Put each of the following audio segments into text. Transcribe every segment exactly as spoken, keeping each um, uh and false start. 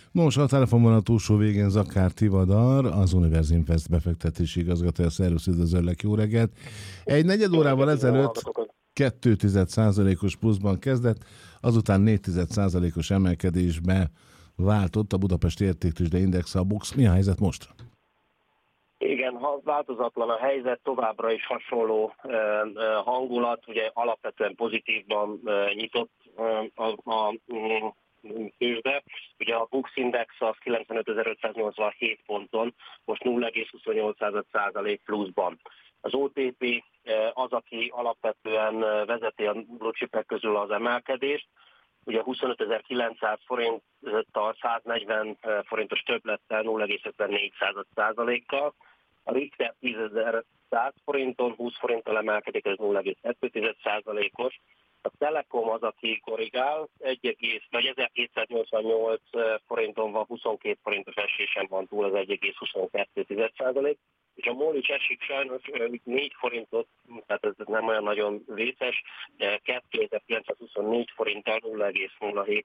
Nos, a telefonban a túlsó végén Zakár Tivadar, az Univerz Invest befektetési igazgatója. Szervusz, üdvözöllek, jó reggelt! Egy negyed Jó órával reggelt, minden ezelőtt hallgatókat. két százalékos pluszban kezdett, azután négy százalékos emelkedésbe váltott a Budapesti Értéktőzsde Index, a BUX. Mi a helyzet most? Igen, ha változatlan a helyzet, továbbra is hasonló uh, uh, hangulat, ugye alapvetően pozitívban uh, nyitott uh, a, a um, tőzsde. Ugye a BUX Index az kilencvenötezer-ötszáznyolcvanhét ponton, most nulla egész huszonnyolc százalék pluszban. Az o té pé uh, az, aki alapvetően uh, vezeti a blue chipek közül az emelkedést. Ugye huszonötezer-kilencszáz forinttal, száznegyven forintos többlettel, nulla egész ötvennégy százalékkal. A Richter tízezer-száz forinton, húsz forinttal emelkedik, ez nulla egész kettő százalékos. A Telekom az, aki korrigál, egy, vagy ezerkétszáznyolcvannyolc forinton van, huszonkét forintos esésen van túl, az egy egész huszonkettő százalék. És a MOL is esik sajnos négy forintot, tehát ez nem olyan nagyon vészes, kétezer-kilencszázhuszonnégy forinttal nulla egész nulla hét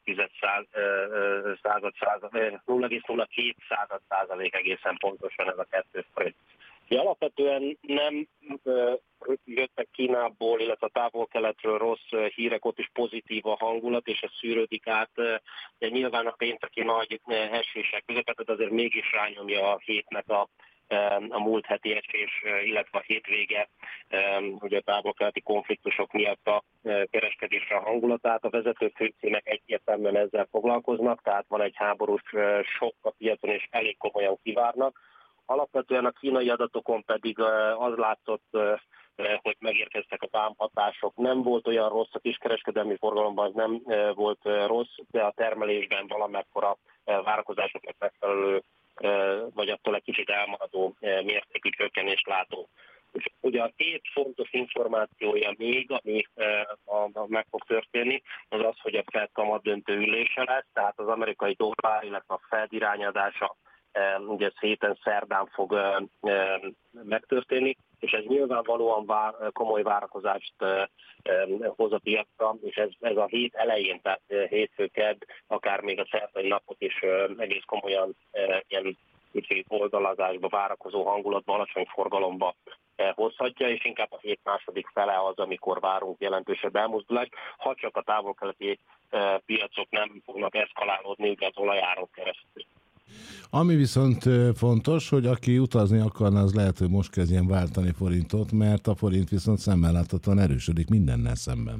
százalék egészen pontosan ez a kettő forint. De alapvetően nem jöttek Kínából, illetve a távol-keletről rossz hírek, ott is pozitív a hangulat, és ez szűrődik át. De nyilván a pénteki nagy esések közepette, azért mégis rányomja a hétnek a a múlt heti esés, illetve a hétvége, ugye a távol-keleti konfliktusok miatt a kereskedésre a hangulatát. A vezető főcímek egyértelműen ezzel foglalkoznak, tehát van egy háborús sokk a piacon, és elég komolyan kivárnak. Alapvetően a kínai adatokon pedig az látszott, hogy megérkeztek a vámhatások. Nem volt olyan rossz, a kiskereskedelmi forgalomban nem volt rossz, de a termelésben valamekkora várakozásoknak megfelelő vagy attól egy kicsit elmaradó mértékű csökkenést látunk. És ugye a két fontos információja még, ami meg fog történni, az az, hogy a Fed kamatdöntő ülése lesz, tehát az amerikai dollár, illetve a Fed irányadása ugye héten szerdán fog megtörténni, és ez nyilvánvalóan vár, komoly várakozást hoz a piacra, és ez, ez a hét elején, tehát hétfő kedd, akár még a szerdai napot is egész komolyan ilyen kicsi oldalazásba, várakozó hangulatba, alacsony forgalomba hozhatja, és inkább a hét második fele az, amikor várunk jelentősebb elmozdulást, ha csak a távol-keleti piacok nem fognak eszkalálódni az olajáron keresztül. Ami viszont fontos, hogy aki utazni akarna, az lehet, hogy most kezdjen váltani forintot, mert a forint viszont szemmel láthatóan erősödik mindennel szemben.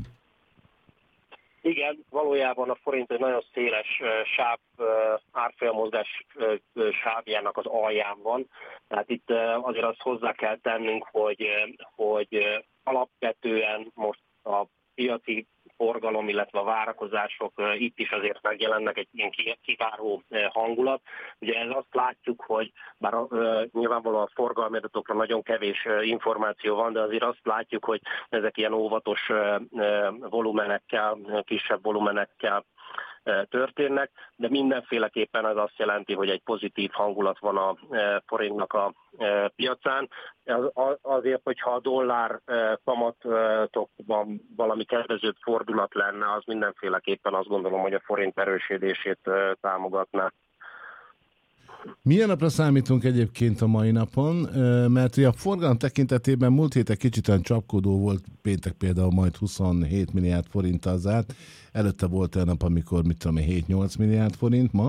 Igen, valójában a forint egy nagyon széles sáv, árfolyamozás sávjának az alján van. Tehát itt azért azt hozzá kell tennünk, hogy, hogy alapvetően most a piaci forgalom, illetve a várakozások itt is azért megjelennek egy ilyen kiváró hangulat. Ugye ez azt látjuk, hogy bár nyilvánvalóan a forgalmi adatokra nagyon kevés információ van, de azért azt látjuk, hogy ezek ilyen óvatos volumenekkel, kisebb volumenekkel történnek, de mindenféleképpen ez azt jelenti, hogy egy pozitív hangulat van a forintnak a piacán. Azért, hogyha a dollár kamatokban valami kedvezőbb fordulat lenne, az mindenféleképpen azt gondolom, hogy a forint erősödését támogatná. Milyen napra számítunk egyébként a mai napon? Mert ugye a forgalom tekintetében múlt héten kicsit olyan csapkodó volt, péntek például majd huszonhét milliárd forinttal zárt. Előtte volt olyan nap, amikor mit tudom, hét-nyolc milliárd forint, ma?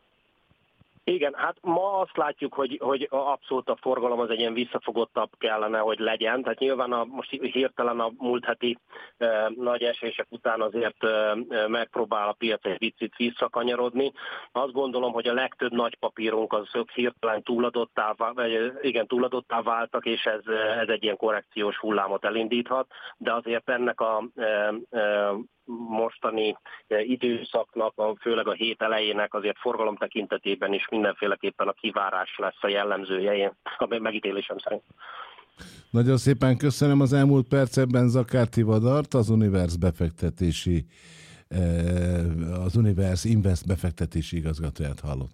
Igen, hát ma azt látjuk, hogy, hogy abszolút a forgalom az egy ilyen visszafogottabb kellene, hogy legyen. Tehát nyilván a, most hirtelen a múlt heti e, nagy esések után azért e, megpróbál a piac egy picit visszakanyarodni. Azt gondolom, hogy a legtöbb nagy papírunk az hirtelen túladottá, igen, túladottá váltak, és ez, ez egy ilyen korrekciós hullámot elindíthat, de azért ennek a e, e, mostani időszaknak, főleg a hét elejének azért forgalom tekintetében is mindenféleképpen a kivárás lesz a jellemzője, a megítélésem szerint. Nagyon szépen köszönöm. Az elmúlt percekben Zakár Tivadart, az Univerz befektetési, az Univerz Invest befektetési igazgatóját hallott.